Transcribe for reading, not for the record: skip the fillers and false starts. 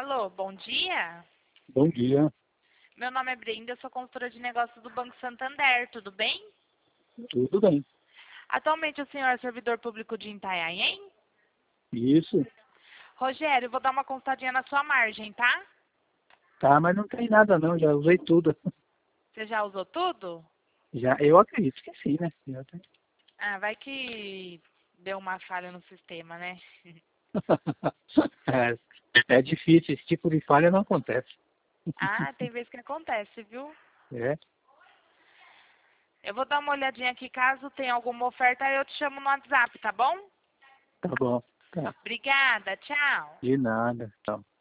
Alô, bom dia. Bom dia, Meu nome é Brenda, eu sou consultora de negócios do Banco Santander, tudo bem? tudo bem. Atualmente o senhor é servidor público de Itanhaém? Isso, Rogério, eu vou dar uma consultadinha na sua margem, tá? tá, mas não tem nada não, já usei tudo. Você já usou tudo? Já, eu acredito que sim, né? Já tem. Ah, vai que deu uma falha no sistema, né? É difícil, esse tipo de falha não acontece. Ah, tem vezes que acontece, viu? É, Eu vou dar uma olhadinha aqui, caso tenha alguma oferta, eu te chamo no WhatsApp, tá bom? tá bom. Tá, Obrigada, tchau. de nada. Tá.